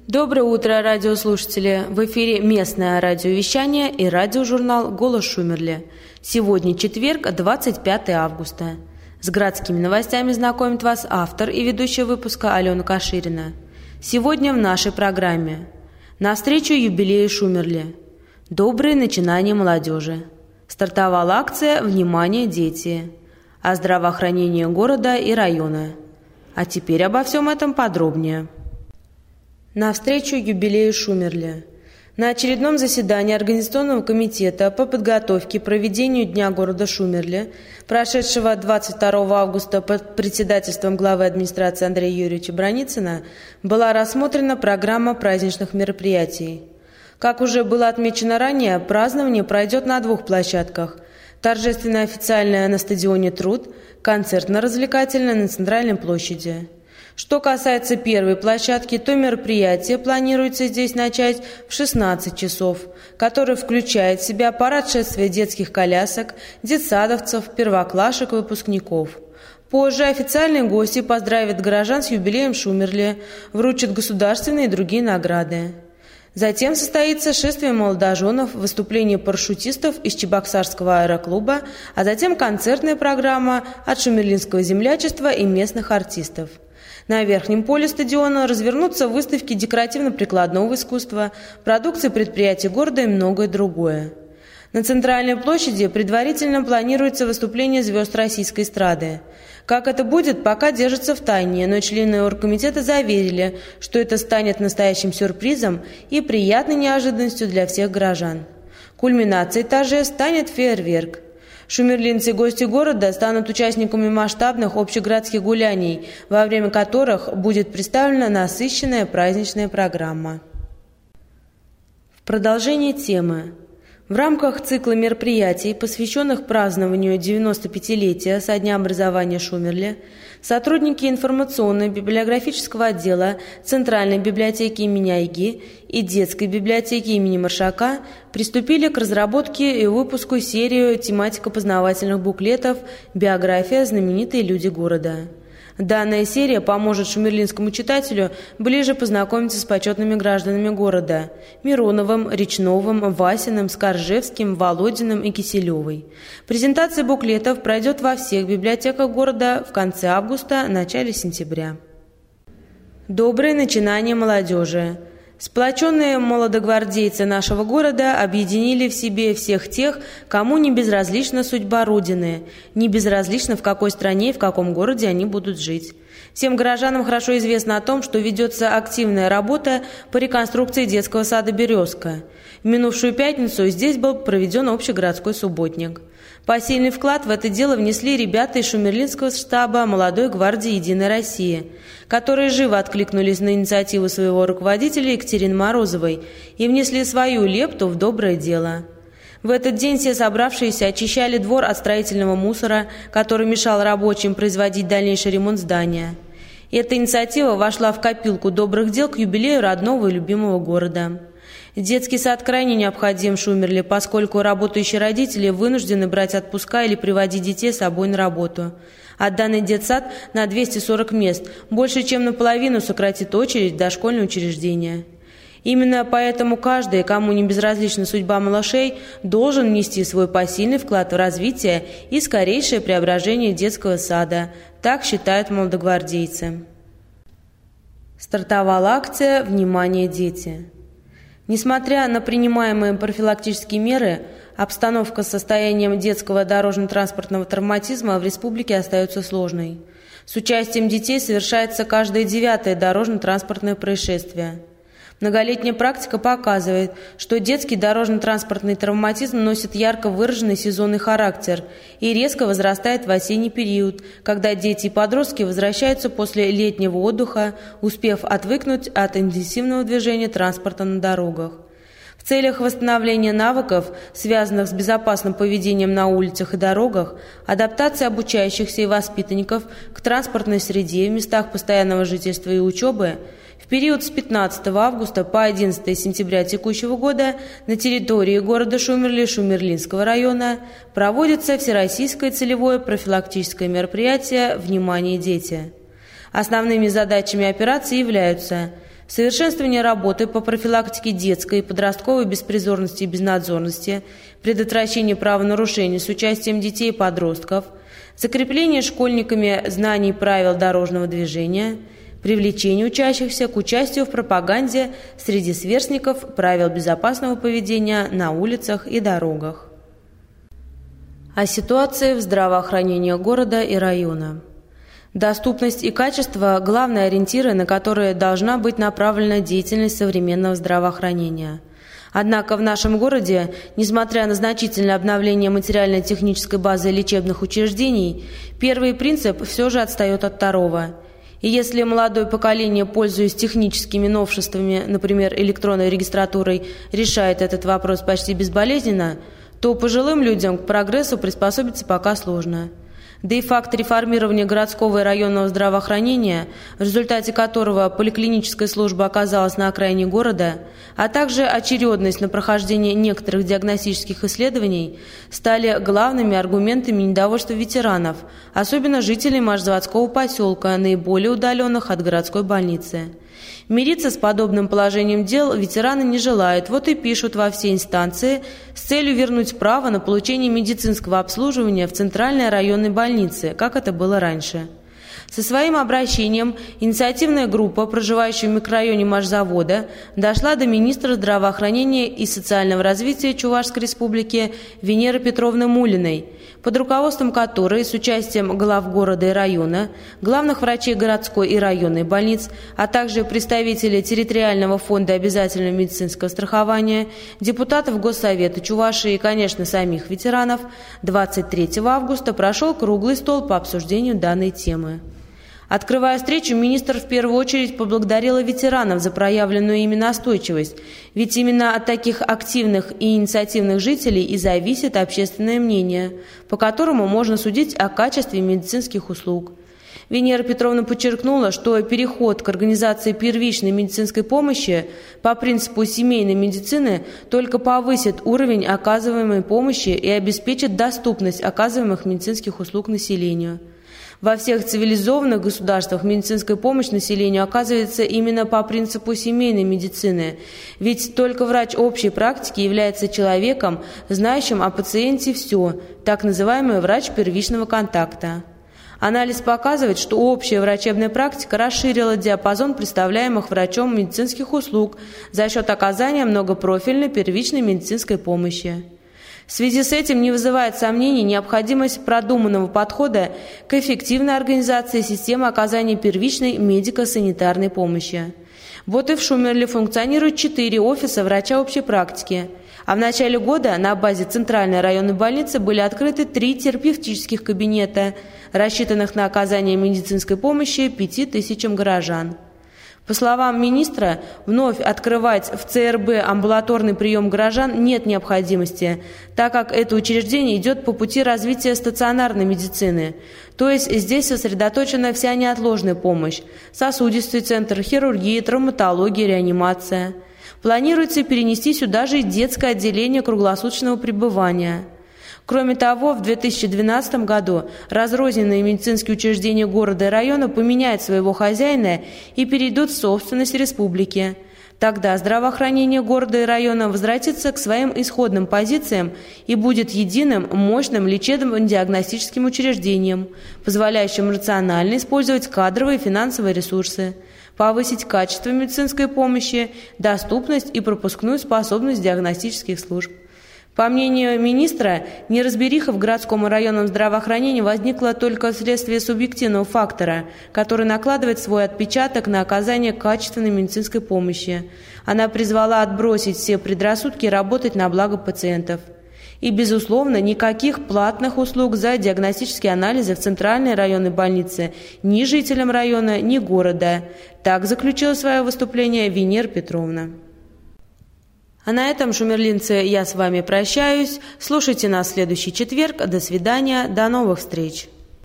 Доброе утро, радиослушатели! В эфире местное радиовещание и радиожурнал «Голос Шумерли». Сегодня четверг, 25 августа. С городскими новостями знакомит вас автор и ведущая выпуска Алена Каширина. Сегодня в нашей программе: навстречу юбилею Шумерли, добрые начинания молодежи, стартовала акция «Внимание, дети», о здравоохранении города и района. А теперь обо всем этом подробнее. Навстречу юбилею Шумерли. На очередном заседании Организационного комитета по подготовке и проведению Дня города Шумерли, прошедшего 22 августа под председательством главы администрации Андрея Юрьевича Браницына, была рассмотрена программа праздничных мероприятий. Как уже было отмечено ранее, празднование пройдет на двух площадках: торжественно-официальная на стадионе «Труд», концертно-развлекательная на Центральной площади. Что касается первой площадки, то мероприятие планируется здесь начать в 16 часов, которое включает в себя парад шествия детских колясок, детсадовцев, первоклашек и выпускников. Позже официальные гости поздравят горожан с юбилеем Шумерли, вручат государственные и другие награды. Затем состоится шествие молодоженов, выступление парашютистов из Чебоксарского аэроклуба, а затем концертная программа от шумерлинского землячества и местных артистов. На верхнем поле стадиона развернутся выставки декоративно-прикладного искусства, продукции предприятий города и многое другое. На Центральной площади предварительно планируется выступление звезд российской эстрады. Как это будет, пока держится в тайне, но члены оргкомитета заверили, что это станет настоящим сюрпризом и приятной неожиданностью для всех горожан. Кульминацией торжеств станет фейерверк. Шумерлинцы и гости города станут участниками масштабных общегородских гуляний, во время которых будет представлена насыщенная праздничная программа. В продолжение темы. В рамках цикла мероприятий, посвященных празднованию 95-летия со дня образования Шумерли, сотрудники информационно-библиографического отдела Центральной библиотеки имени Айги и Детской библиотеки имени Маршака приступили к разработке и выпуску серии тематико-познавательных буклетов «Биография. Знаменитые люди города». Данная серия поможет шумерлинскому читателю ближе познакомиться с почетными гражданами города – Мироновым, Речновым, Васиным, Скоржевским, Володиным и Киселевой. Презентация буклетов пройдет во всех библиотеках города в конце августа – начале сентября. Добрые начинания молодежи. Сплоченные молодогвардейцы нашего города объединили в себе всех тех, кому не безразлична судьба Родины, не безразлично, в какой стране и в каком городе они будут жить. Всем горожанам хорошо известно о том, что ведется активная работа по реконструкции детского сада «Березка». В минувшую пятницу здесь был проведен общегородской субботник. Посильный вклад в это дело внесли ребята из Шумерлинского штаба Молодой гвардии «Единой России», которые живо откликнулись на инициативу своего руководителя Екатерины Морозовой и внесли свою лепту в доброе дело. В этот день все собравшиеся очищали двор от строительного мусора, который мешал рабочим производить дальнейший ремонт здания. Эта инициатива вошла в копилку добрых дел к юбилею родного и любимого города. Детский сад крайне необходим Шумерли, поскольку работающие родители вынуждены брать отпуска или приводить детей с собой на работу. А данный детсад на 240 мест больше чем наполовину сократит очередь в дошкольное учреждение. Именно поэтому каждый, кому не безразлична судьба малышей, должен внести свой посильный вклад в развитие и скорейшее преображение детского сада. Так считают молодогвардейцы. Стартовала акция «Внимание, дети». Несмотря на принимаемые профилактические меры, обстановка с состоянием детского дорожно-транспортного травматизма в республике остается сложной. С участием детей совершается каждое 9-е дорожно-транспортное происшествие. Многолетняя практика показывает, что детский дорожно-транспортный травматизм носит ярко выраженный сезонный характер и резко возрастает в осенний период, когда дети и подростки возвращаются после летнего отдыха, успев отвыкнуть от интенсивного движения транспорта на дорогах. В целях восстановления навыков, связанных с безопасным поведением на улицах и дорогах, адаптации обучающихся и воспитанников к транспортной среде в местах постоянного жительства и учебы, в период с 15 августа по 11 сентября текущего года на территории города Шумерли Шумерлинского района проводится всероссийское целевое профилактическое мероприятие «Внимание, дети». Основными задачами операции являются совершенствование работы по профилактике детской и подростковой беспризорности и безнадзорности, предотвращение правонарушений с участием детей и подростков, закрепление школьниками знаний правил дорожного движения, привлечение учащихся к участию в пропаганде среди сверстников правил безопасного поведения на улицах и дорогах. О ситуации в здравоохранении города и района. Доступность и качество – главные ориентиры, на которые должна быть направлена деятельность современного здравоохранения. Однако в нашем городе, несмотря на значительное обновление материально-технической базы лечебных учреждений, первый принцип все же отстает от второго. И если молодое поколение, пользуясь техническими новшествами, например, электронной регистратурой, решает этот вопрос почти безболезненно, то пожилым людям к прогрессу приспособиться пока сложно. Да и факт реформирования городского и районного здравоохранения, в результате которого поликлиническая служба оказалась на окраине города, а также очередность на прохождение некоторых диагностических исследований, стали главными аргументами недовольства ветеранов, особенно жителей Машзаводского поселка, наиболее удаленных от городской больницы. Мириться с подобным положением дел ветераны не желают, вот и пишут во все инстанции с целью вернуть право на получение медицинского обслуживания в центральной районной больнице, как это было раньше. Со своим обращением инициативная группа, проживающая в микрорайоне Машзавода, дошла до министра здравоохранения и социального развития Чувашской республики Венеры Петровны Мулиной, под руководством которой с участием глав города и района, главных врачей городской и районной больниц, а также представителей территориального фонда обязательного медицинского страхования, депутатов Госсовета Чувашии и, конечно, самих ветеранов, 23 августа прошел круглый стол по обсуждению данной темы. Открывая встречу, министр в первую очередь поблагодарила ветеранов за проявленную ими настойчивость, ведь именно от таких активных и инициативных жителей и зависит общественное мнение, по которому можно судить о качестве медицинских услуг. Венера Петровна подчеркнула, что переход к организации первичной медицинской помощи по принципу семейной медицины только повысит уровень оказываемой помощи и обеспечит доступность оказываемых медицинских услуг населению. Во всех цивилизованных государствах медицинская помощь населению оказывается именно по принципу семейной медицины, ведь только врач общей практики является человеком, знающим о пациенте все, так называемый врач первичного контакта. Анализ показывает, что общая врачебная практика расширила диапазон представляемых врачом медицинских услуг за счет оказания многопрофильной первичной медицинской помощи. В связи с этим не вызывает сомнений необходимость продуманного подхода к эффективной организации системы оказания первичной медико-санитарной помощи. Вот и в Шумерле функционируют 4 офиса врача общей практики, а в начале года на базе Центральной районной больницы были открыты 3 терапевтических кабинета, рассчитанных на оказание медицинской помощи 5000 горожан. По словам министра, вновь открывать в ЦРБ амбулаторный прием горожан нет необходимости, так как это учреждение идет по пути развития стационарной медицины. То есть здесь сосредоточена вся неотложная помощь – сосудистый центр, хирургия, травматология, реанимация. Планируется перенести сюда же и детское отделение круглосуточного пребывания. Кроме того, в 2012 году разрозненные медицинские учреждения города и района поменяют своего хозяина и перейдут в собственность республики. Тогда здравоохранение города и района возвратится к своим исходным позициям и будет единым, мощным лечебно-диагностическим учреждением, позволяющим рационально использовать кадровые и финансовые ресурсы, повысить качество медицинской помощи, доступность и пропускную способность диагностических служб. По мнению министра, неразбериха в городском и районном здравоохранении возникла только вследствие субъективного фактора, который накладывает свой отпечаток на оказание качественной медицинской помощи. Она призвала отбросить все предрассудки и работать на благо пациентов. И, безусловно, никаких платных услуг за диагностические анализы в Центральной районной больнице ни жителям района, ни города. Так заключила свое выступление Венера Петровна. А на этом, шумерлинцы, я с вами прощаюсь. Слушайте нас в следующий четверг. До свидания, до новых встреч.